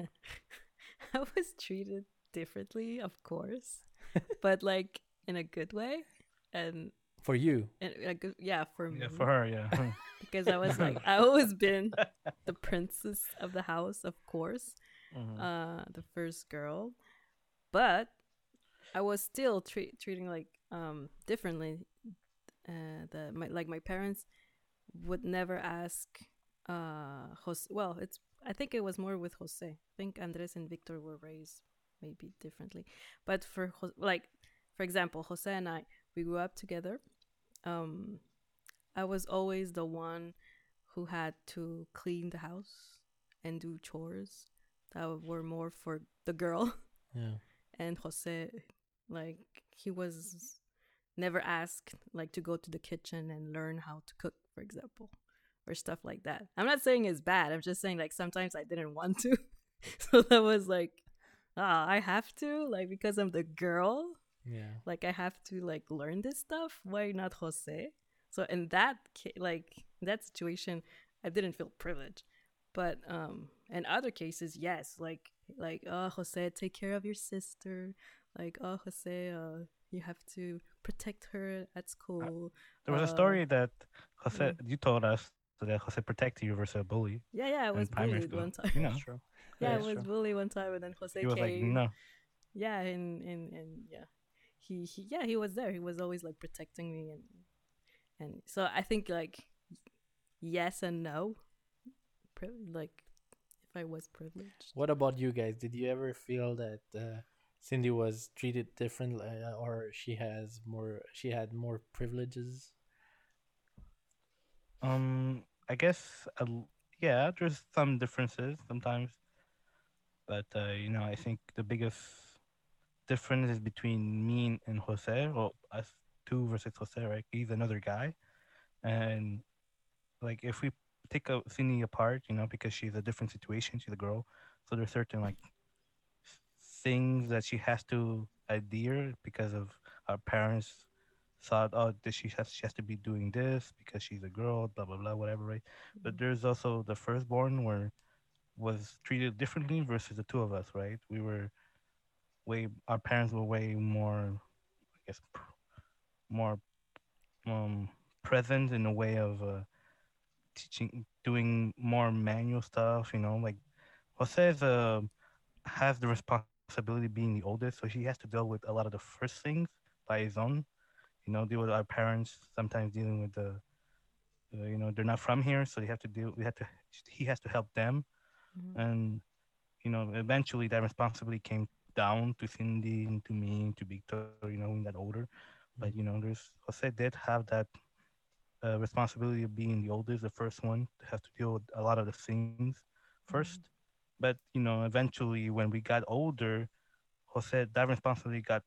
I was treated differently, of course, but like in a good way, and For you? in a good yeah for Yeah, me for her, yeah. because I was like I always been the princess of the house, of course, Mhm. uh, the first girl, but I was still treat treating like um differently. Uh, the my like my parents would never ask uh Jose. Well, it's I think it was more with Jose. I think Andres and Victor were raised maybe differently, but for Jos- like for example, Jose and I we grew up together. Um, I was always the one who had to clean the house and do chores that were more for the girl, Yeah. and Jose, like he was never asked like to go to the kitchen and learn how to cook, for example, or stuff like that. I'm not saying it's bad. I'm just saying like sometimes I didn't want to. So that was like, ah, I have to like because I'm the girl, Yeah. like I have to like learn this stuff. Why not Jose? So in that ca- like in that situation, I didn't feel privileged. But um in other cases, yes, like like oh Jose, take care of your sister. Like oh Jose, uh, you have to protect her at school. There was a Uh, story that Jose mm. you told us that Jose protected you versus a bully Yeah, yeah, I in was primary bullied school. one time. You That's know, true. Yeah, I That's right? was true. bullied one time, and then Jose He was like, came. no. Yeah, and and and yeah, he he yeah he was there. He was always like protecting me, and and so I think like yes and no. Pri- like if I was privileged. What about you guys? Did you ever feel that uh, Cindy was treated differently, uh, or she has more? She had more privileges. Um, I guess, uh, yeah, there's some differences sometimes, but uh, you know, I think the biggest difference is between me and Jose, well, us two versus Jose, right? He's another guy, and like if we take a Cindy apart, you know, because she's a different situation, she's a girl, so there's certain like things that she has to adhere because of our parents thought, oh, this she has she has to be doing this because she's a girl, blah blah blah, whatever, right? But Mhm. there's also the firstborn where was treated differently versus the two of us, right? We were way our parents were way more, I guess, pr- more um present in a way of uh, teaching, doing more manual stuff. You know, like Jose is, uh, has the responsibility being the oldest, so he has to deal with a lot of the first things by his own. You know, deal with our parents, sometimes dealing with the, uh, you know, they're not from here, so they have to deal. We have to. He has to help them, Mhm. and you know, eventually that responsibility came down to Cindy and to me, to Victor. You know, in that order. But you Mm. know, there's Jose did have that uh, responsibility of being the oldest, the first one to have to deal with a lot of the things first. Mhm. But you know, eventually when we got older, Jose that responsibility got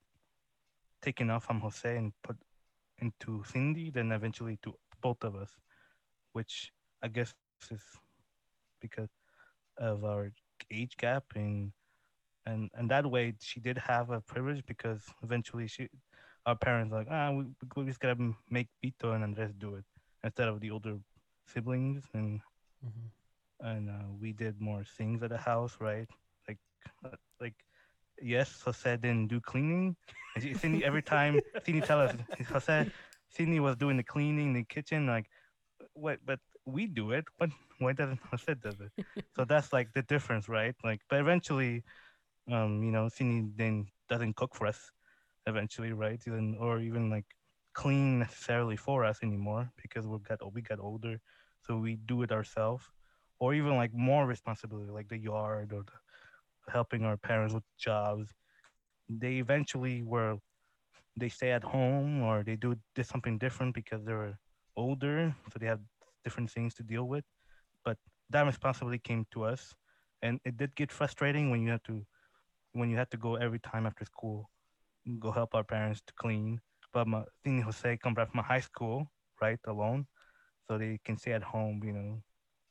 taken off from Jose and put into Cindy, then eventually to both of us, which I guess is because of our age gap, and and and that way she did have a privilege because eventually she, our parents like ah we, we just gotta m- make Vito and Andres do it instead of the older siblings, and Mhm. and uh, we did more things at the house, right? Like uh, like yes, Jose didn't do cleaning. And she, Cindy, every time Cindy tell us, Jose, Cindy was doing the cleaning in the kitchen. Like, what? But we do it. What? Why doesn't Jose does it? So that's like the difference, right? Like, but eventually, um, you know, Cindy then doesn't cook for us. Eventually, right? Even or even like clean necessarily for us anymore because we got we got older, so we do it ourselves. Or even like more responsibility, like the yard or the helping our parents with jobs. They eventually were they stay at home or they do did something different because they were older, so they have different things to deal with. But that responsibility came to us, and it did get frustrating when you have to when you had to go every time after school, go help our parents to clean. But my thing Jose come back from high school, right, alone, so they can stay at home, you know,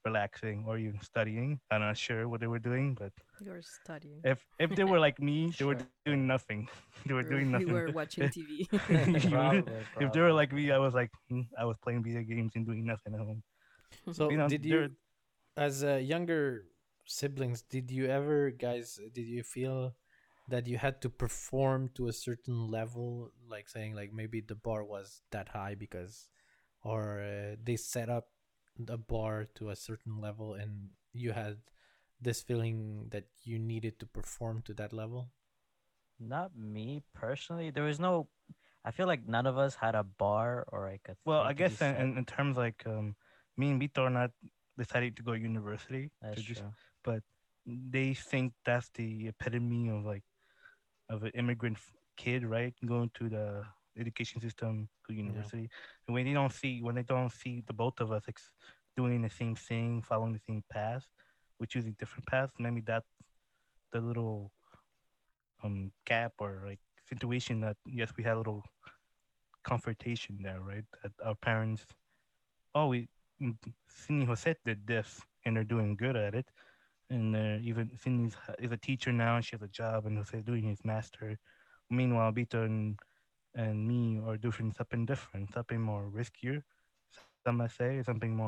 relaxing or even studying. I'm not sure what they were doing, but You're studying. if if they were like me, they were Sure. doing nothing. They were doing We were, we nothing. were watching T V. You- Probably, if they were probably. like me, I was like, hmm, I was playing video games and doing nothing at home. So You know, did they're you, as uh, younger siblings, did you ever, guys, did you feel that you had to perform to a certain level, like saying like maybe the bar was that high because, or uh, they set up the bar to a certain level and you had this feeling that you needed to perform to that level? Not me personally. There was no. I feel like none of us had a bar or like a well, thing I to be guess in, set. in, in terms like um, me and Vito are not decided to go university That's to just, true. but they think that's the epitome of like of an immigrant f- kid, right? Going to the education system to Yeah. university. And when they don't see when they don't see the both of us ex- doing the same thing, following the same path, we're choosing different paths. Maybe that's the little um gap or like situation that yes we had a little confrontation there, right? That our parents, oh we mm, Cindy Jose did this and they're doing good at it. And uh, even Cindy's is a teacher now and she has a job and Jose's doing his master. Meanwhile, Vito and and me are doing something different, something more riskier. Some might say something more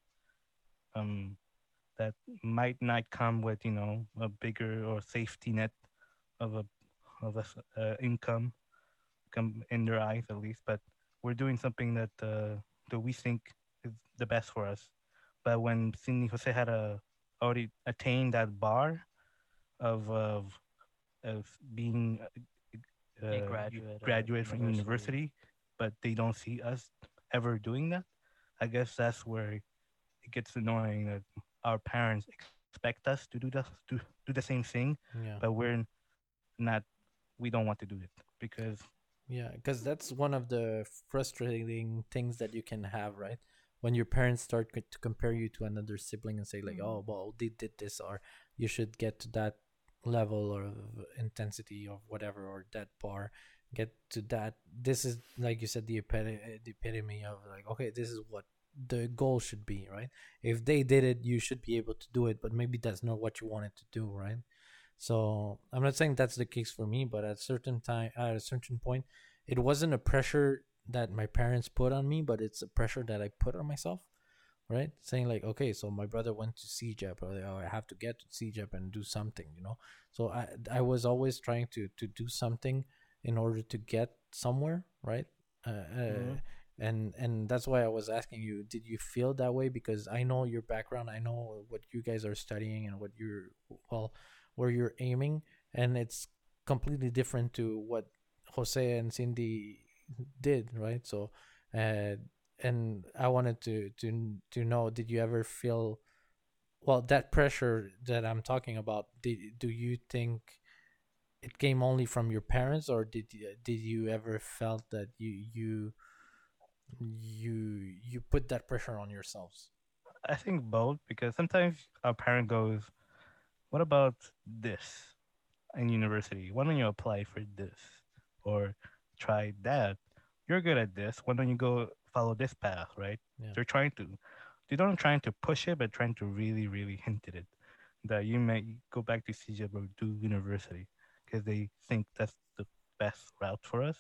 um that might not come with you know a bigger or safety net of a of a s- uh, income come in their eyes at least. But we're doing something that uh, that we think is the best for us. But when Cindy Jose had a already attained that bar of of of being A uh, you graduate of a graduate from university. university, but they don't see us ever doing that. I guess that's where it gets annoying that our parents expect us to do the to do the same thing, but Yeah. we're not. We don't want to do it because Yeah, because that's one of the frustrating things that you can have, right? When your parents start co- to compare you to another sibling and say like, Mhm. "Oh, well, they did this," or "You should get to that level or of intensity of whatever or that bar, get to that." This is like you said, the epitome, the epitome of like, okay, this is what the goal should be, right? If they did it, you should be able to do it, but maybe that's not what you wanted to do, right? So I'm not saying that's the case for me, but at a certain time, at a certain point, it wasn't a pressure that my parents put on me, but it's a pressure that I put on myself, right? Saying like, okay, so my brother went to C J E P, or oh, I have to get to C J E P and do something, you know. So I I was always trying to to do something in order to get somewhere, right? Uh, uh, Mhm. and and that's why I was asking you, did you feel that way? Because I know your background, I know what you guys are studying and what you're, well, where you're aiming, and it's completely different to what Jose and Cindy did, right? So uh and I wanted to to to know, did you ever feel, well, that pressure that I'm talking about, did do you think it came only from your parents, or did you, did you ever felt that you you you you put that pressure on yourselves? I think both because sometimes our parent goes, "What about this in university? Why don't you apply for this or try that? You're good at this. Why don't you go follow this path?" Right? Yeah. They're trying to, they don't trying to push it, but trying to really, really hint at it that you may go back to C J or do university because they think that's the best route for us.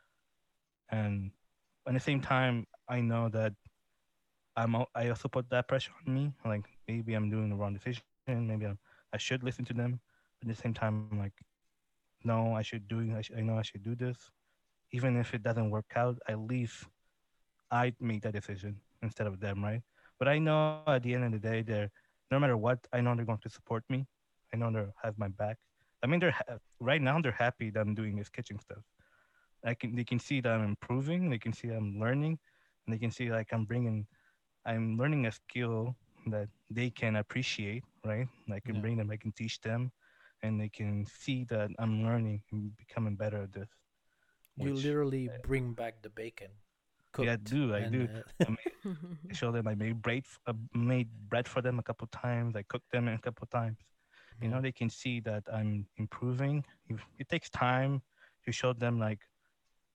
And at the same time, I know that I'm al- I also put that pressure on me. Like maybe I'm doing the wrong decision. Maybe I'm, I should listen to them. At the same time, I'm like, no, I should do. I, sh- I know I should do this. Even if it doesn't work out, at least I make that decision instead of them, right? But I know at the end of the day, they're no matter what, I know they're going to support me. I know they have my back. I mean, they're ha- right now they're happy that I'm doing this kitchen stuff. I can they can see that I'm improving. They can see I'm learning, and they can see like I'm bringing I'm learning a skill that they can appreciate, right? I can Yeah. bring them, I can teach them, and they can see that I'm learning and becoming better at this. You Which, literally bring back the bacon yeah, I cooked do, I and do. uh, I, made, I show them I made bread, f- uh, made bread for them a couple times. I cooked them a couple times. You yeah. know, they can see that I'm improving. It, it takes time to show them like,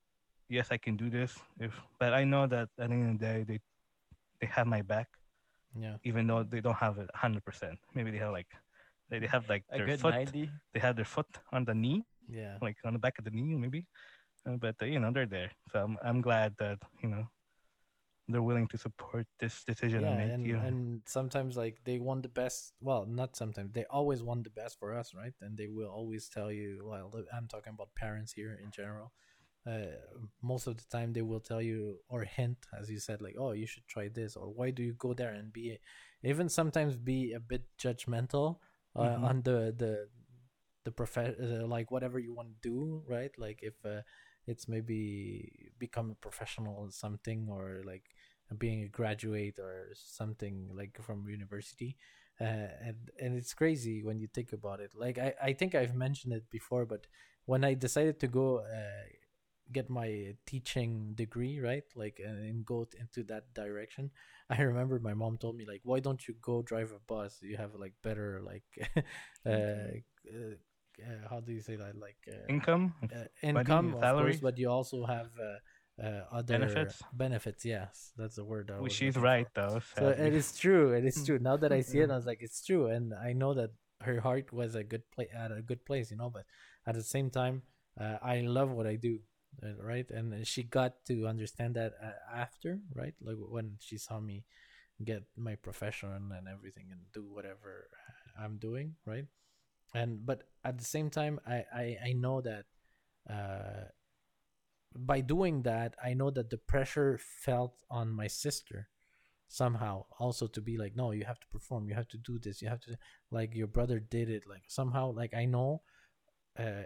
yes, I can do this. If, but I know that at the end of the day, they they have my back. Yeah. even though they don't have it one hundred percent. Maybe they have like they, they have like A their good foot, ninety. they have their foot on the knee, Yeah. like on the back of the knee maybe. Uh, but uh, you know they're there, so I'm I'm glad that you know they're willing to support this decision I Yeah, make. and You know, and sometimes like they want the best. Well, not sometimes. They always want the best for us, right? And they will always tell you. Well, look, I'm talking about parents here in general. Uh, Most of the time they will tell you or hint, as you said, like, oh, you should try this, or why do you go there, and be even sometimes be a bit judgmental uh, Mhm. on the the the prof uh, like whatever you want to do, right? Like if uh, it's maybe become a professional or something, or like being a graduate or something like from university. Uh, and and it's crazy when you think about it. Like I, I think I've mentioned it before, but when I decided to go uh, get my teaching degree, right, like and, and go t- into that direction, I remember my mom told me like, why don't you go drive a bus? You have like better like uh, Okay. uh, uh, how do you say that, like uh, income, uh, money, income, of course, salary, but you also have uh, uh, other benefits. benefits. Yes, that's the word I Which was she's looking right for. though, So it sadly. is true. It is true. Now that I see Yeah. it, I was like, it's true, and I know that her heart was a good place at a good place, you know. But at the same time, uh, I love what I do, uh, right? And she got to understand that uh, after, right? Like when she saw me get my profession and everything and do whatever I'm doing, right? And but at the same time, I I, I know that uh, by doing that, I know that the pressure felt on my sister somehow also to be like, no, you have to perform, you have to do this, you have to, like your brother did it, like somehow, like I know, uh,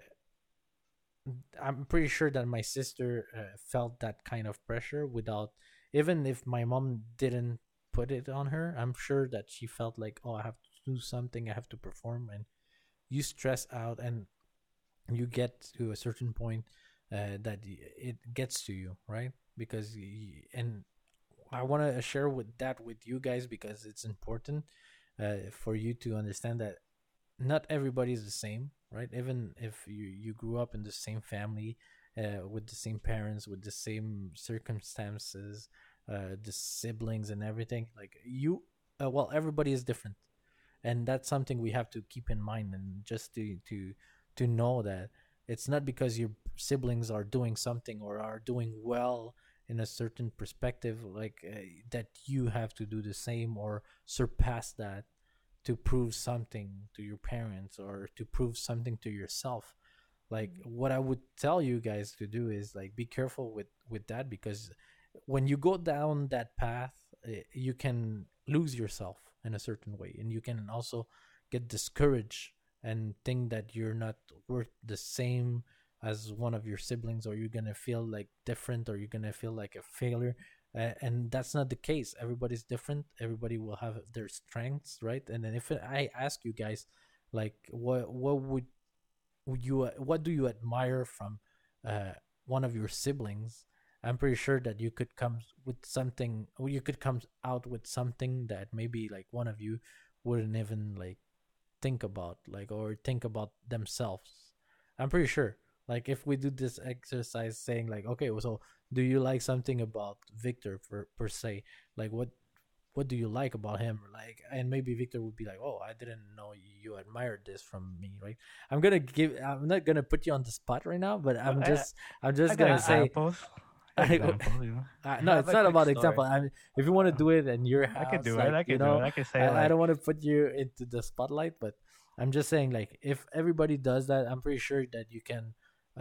I'm pretty sure that my sister uh, felt that kind of pressure without, even if my mom didn't put it on her, I'm sure that she felt like, oh, I have to do something, I have to perform, and you stress out and you get to a certain point uh, that it gets to you, right? Because y- and I want to share with that with you guys because it's important uh, for you to understand that not everybody is the same, right? Even if you you grew up in the same family, uh, with the same parents, with the same circumstances, uh, the siblings and everything, like you, uh, well, everybody is different, and that's something we have to keep in mind, and just to to to know that it's not because your siblings are doing something or are doing well in a certain perspective, like uh, that you have to do the same or surpass that to prove something to your parents or to prove something to yourself. Like Mhm. what I would tell you guys to do is like be careful with with that, because when you go down that path, eh, you can lose yourself in a certain way, and you can also get discouraged and think that you're not worth the same as one of your siblings, or you're gonna feel like different, or you're gonna feel like a failure. Uh, and that's not the case. Everybody's different. Everybody will have their strengths, right? And then if I ask you guys, like, what what would would you uh, what do you admire from uh, one of your siblings? I'm pretty sure that you could come with something, or you could come out with something that maybe like one of you wouldn't even like think about, like, or think about themselves. I'm pretty sure. Like if we do this exercise saying like, okay, so do you like something about Victor for per se? Like what what do you like about him, like, and maybe Victor would be like, oh, I didn't know you admired this from me, right? I'm gonna give I'm not gonna put you on the spot right now, but Well, i'm I, just i'm I just got gonna I, I, say examples. I got I, examples, you know. uh, I no, have it's a not quick about story. example. I mean, if you want to do it in your I could house, do it. like, I you could do know, it. I could say I, I like, don't want to put you into the spotlight, but I'm just saying, like, if everybody does that, I'm pretty sure that you can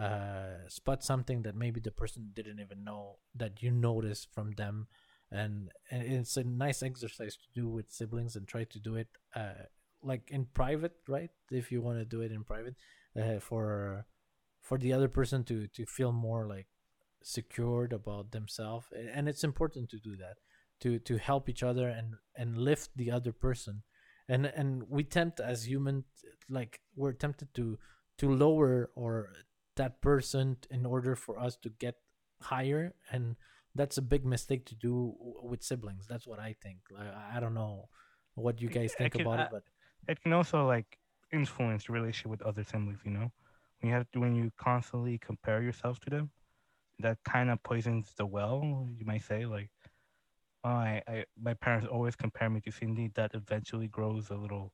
uh, spot something that maybe the person didn't even know that you noticed from them, and and it's a nice exercise to do with siblings, and try to do it uh, like in private, right? If you want to do it in private, uh, for for the other person to to feel more like secured about themselves, and it's important to do that, to to help each other and and lift the other person. And and we tempt as human, like we're tempted to to lower or that person in order for us to get higher, and that's a big mistake to do with siblings. That's what I think. Like, i I don't know what you guys I think could. about I, it, but It can also like influence your relationship with other siblings. You know, when you have to, when you constantly compare yourself to them, that kind of poisons the well. You might say like I, I my parents always compare me to Cindy. That eventually grows a little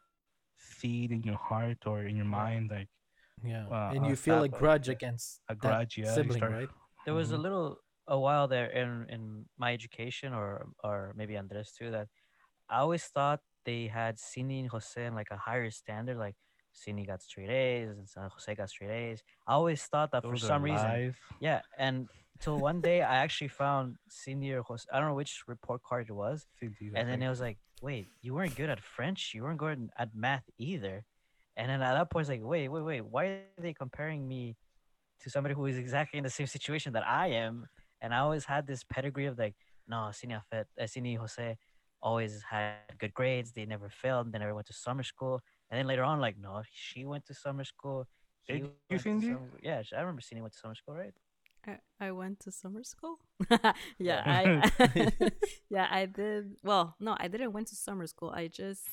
seed in your heart or in your Yeah. mind, like Yeah, uh, and a you feel a sap, uh, grudge yeah, against a that grudge. Yeah, you sibling, start. right? There was a Hmm. little a while there in in my education, or or maybe Andres too, that I always thought they had Cine and Jose in like a higher standard, like Cine got straight A's and San Jose got straight A's. I always thought that for Those are some reason, lies. yeah. And till one day, I actually found Senior Jose. I don't know which report card it was, Cindy, and then okay. it was like, wait, you weren't good at French, you weren't good at math either. And then at that point, it's like, wait, wait, wait, why are they comparing me to somebody who is exactly in the same situation that I am? And I always had this pedigree of like, no, Cine Afet, uh, Cine Jose always had good grades. They never failed. They never went to summer school. And then later on, like, no, she went to summer school. He Did went you, to summer. Cindy? Yeah, I remember Cine went to summer school, right? I, I went to summer school. Yeah, Yeah. I yeah, I did. Well, no, I didn't went to summer school. I just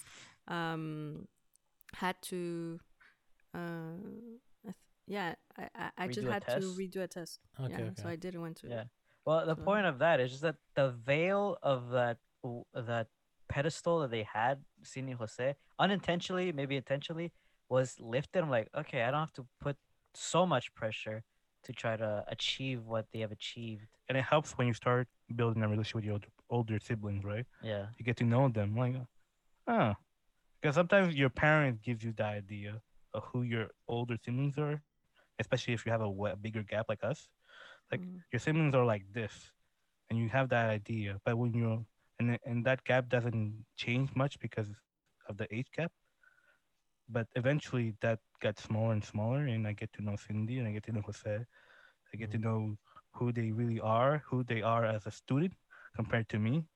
um had to uh I th- yeah, I, I I just Redo a had to test. redo a test. Okay, Yeah, okay. so I didn't went to Yeah. Well, the to point of that is just that the veil of that w- that pedestal that they had, Cine Jose, unintentionally, maybe intentionally, was lifted. I'm like, okay, I don't have to put so much pressure to try to achieve what they have achieved. And it helps when you start building a relationship with your older, older siblings, right? Yeah. You get to know them, like, ah, because sometimes your parents gives you the idea of who your older siblings are, especially if you have a, wa- bigger gap like us. Like Mhm. your siblings are like this, and you have that idea. But when you're and it- and that gap doesn't change much because of the age gap. But eventually, that gets smaller and smaller, and I get to know Cindy, and I get to know Jose. I get to Mhm. know who they really are, who they are as a student compared to me,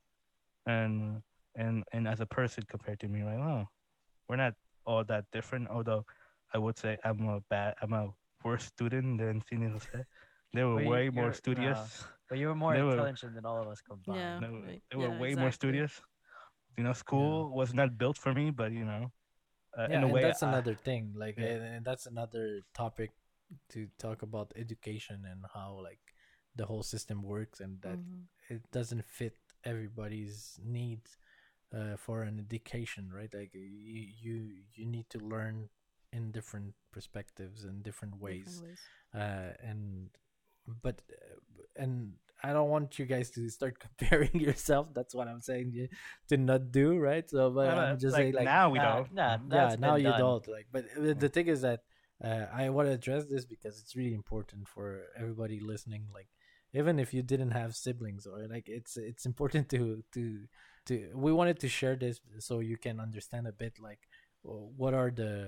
and and and as a person compared to me. Right? Oh, we're not all that different. Although I would say I'm a bad, I'm a worse student than Cindy and Jose. They were But you, way more you're no, studious. but you were more They were intelligent than all of us Yeah, combined. they were, like, they were yeah, way more exactly. studious. You know, Yeah. school was not built for me, but you know, uh, in Yeah, a and way, that's I another thing. Like, yeah. and, and that's another topic to talk about education and how like the whole system works, and that Hmm. it doesn't fit everybody's needs uh, for an education, right? Like you, you, you need to learn in different perspectives and different Different ways, ways. uh, and but uh, and I don't want you guys to start comparing yourself. That's what I'm saying you to not do, right? So, but Uh, I'm just like saying, like, now we Nah, don't. nah, Mhm. yeah, that's now been you done. don't like. But uh, the thing is that uh, I want to address this because it's really important for everybody listening. Like, even if you didn't have siblings, or like, it's it's important to to to. We wanted to share this so you can understand a bit, like, w- what are the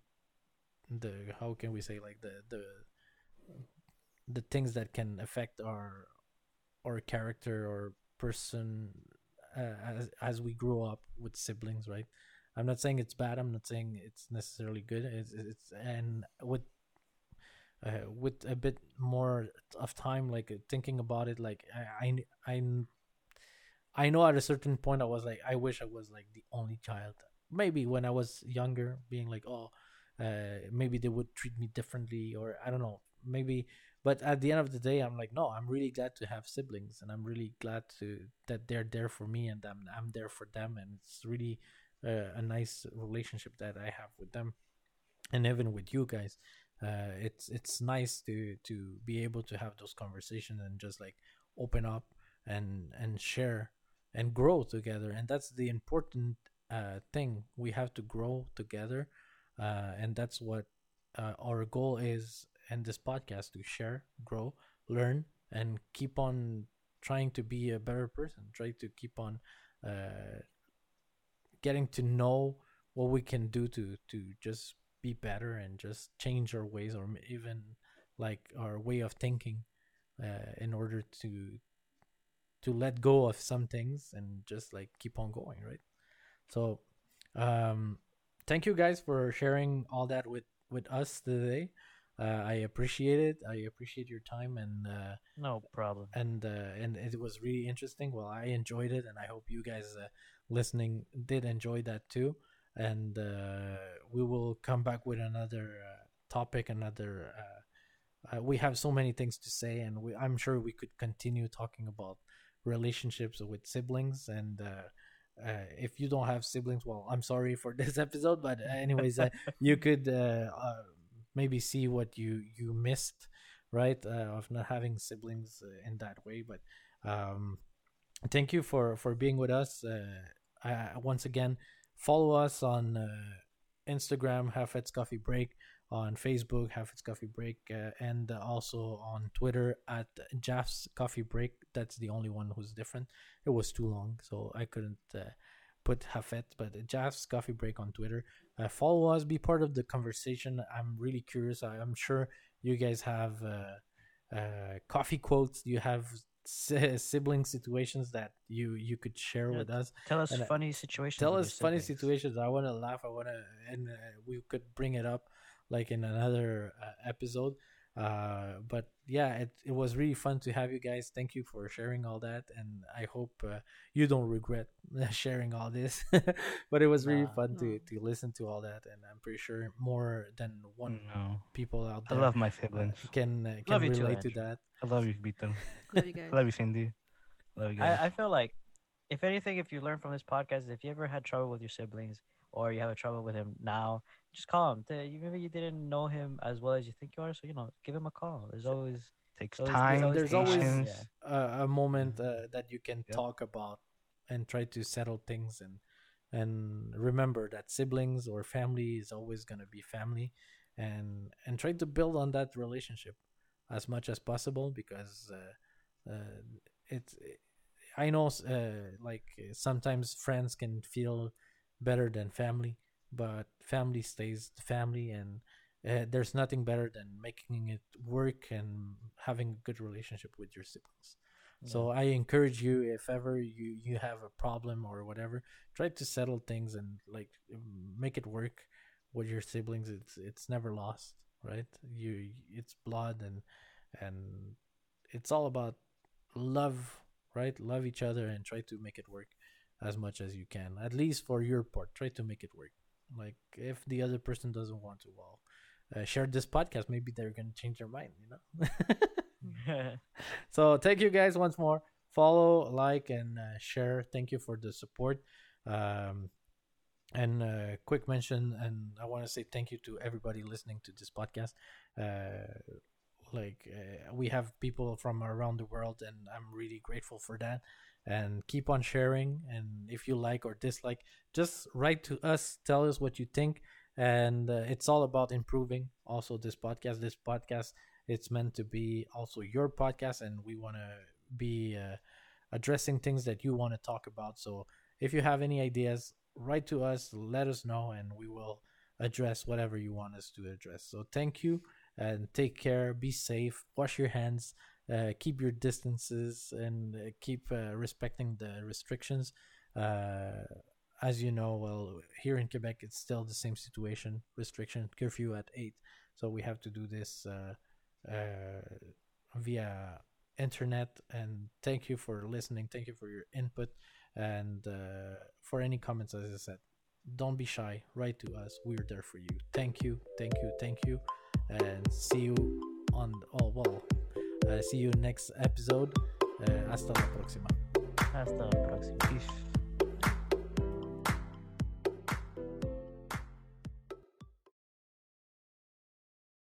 the how can we say, like, the the the things that can affect our our character or person uh, as as we grow up with siblings, right? I'm not saying it's bad. I'm not saying it's necessarily good. It's, it's and with uh, with a bit more of time, like uh, thinking about it, like I, I I I know at a certain point I was like, I wish I was like the only child. Maybe when I was younger, being like, oh, uh, maybe they would treat me differently, or I don't know, maybe. But at the end of the day, I'm like, no, I'm really glad to have siblings, and I'm really glad to that they're there for me, and I'm I'm there for them, and it's really uh, a nice relationship that I have with them, and even with you guys. Uh, it's it's nice to to be able to have those conversations and just like open up and and share and grow together, and that's the important uh, thing. We have to grow together, uh, and that's what uh, our goal is in this podcast: to share, grow, learn, and keep on trying to be a better person. Try to keep on uh, getting to know what we can do to to just be better and just change our ways, or even like our way of thinking, uh, in order to to let go of some things and just like keep on going, right? So um thank you guys for sharing all that with with us today. uh, I appreciate it. I appreciate your time, and uh No problem. and uh, and it was really interesting. Well, I enjoyed it, and I hope you guys uh, listening did enjoy that too. And uh, we will come back with another uh, topic, another. Uh, uh, we have so many things to say, and we, I'm sure we could continue talking about relationships with siblings. And uh, uh, if you don't have siblings, well, I'm sorry for this episode, but anyways, uh, you could uh, uh, maybe see what you you missed, right, uh, of not having siblings uh, in that way. But um, thank you for for being with us. Uh, uh, once again, follow us on uh, Instagram, Hafet's Coffee Break, on Facebook, Hafet's Coffee Break, uh, and uh, also on Twitter at Jaff's Coffee Break. That's the only one who's different. It was too long, so I couldn't uh, put Hafet, but Jaff's Coffee Break on Twitter. Uh, follow us, be part of the conversation. I'm really curious. I, I'm sure you guys have uh, uh, coffee quotes. You have s- sibling situations that you you could share Yeah, with us. Tell us And, uh, funny situations. Tell with us your funny siblings. situations. I want to laugh. I want to, and uh, we could bring it up like in another uh, episode. Uh, but yeah, it, it was really fun to have you guys. Thank you for sharing all that, and I hope uh, you don't regret sharing all this. But it was really Nah. fun to No. to listen to all that, and I'm pretty sure more than one No, people out I there love my uh, siblings. can uh, can Love you too, relate to Andrew. that. I love you, Vito. Love you guys. I love you, Cindy. Love you guys. I, I feel like, if anything, if you learn from this podcast, is if you ever had trouble with your siblings or you have a trouble with him now, just call him. Th- you- Maybe you didn't know him as well as you think you are, so you know, give him a call. There's always Takes so it's- time, always There's time, always patience. yeah. a, a moment uh, that you can Yep. talk about and try to settle things, and and remember that siblings or family is always going to be family, and and try to build on that relationship as much as possible, because uh, uh, it's I know uh, like sometimes friends can feel better than family, but family stays family, and uh, there's nothing better than making it work and having a good relationship with your siblings. So I encourage you, if ever you you have a problem or whatever, try to settle things and like make it work with your siblings. It's it's never lost, right? You it's blood, and and it's all about love, right? Love each other and try to make it work as much as you can. At least for your part, try to make it work. Like if the other person doesn't want to, well, uh, share this podcast. Maybe they're gonna change their mind, you know. So thank you guys once more. Follow, like, and uh, share. Thank you for the support. Um, and uh, quick mention, and I want to say thank you to everybody listening to this podcast. Uh, like uh, we have people from around the world, and I'm really grateful for that. And keep on sharing. And if you like or dislike, just write to us. Tell us what you think. And uh, it's all about improving. Also, this podcast. This podcast. It's meant to be also your podcast, and we want to be uh, addressing things that you want to talk about. So if you have any ideas, write to us, let us know, and we will address whatever you want us to address. So thank you, and take care. Be safe. Wash your hands. Uh, keep your distances, and uh, keep uh, respecting the restrictions. Uh, as you know, well, here in Quebec, it's still the same situation. Restriction curfew at eight. So we have to do this uh, uh, via internet. And thank you for listening. Thank you for your input. And uh, for any comments, as I said, don't be shy. Write to us. We're there for you. Thank you. Thank you. Thank you. And see you on, oh, well, uh, see you next episode. Uh, hasta la próxima. Hasta la próxima. Peace.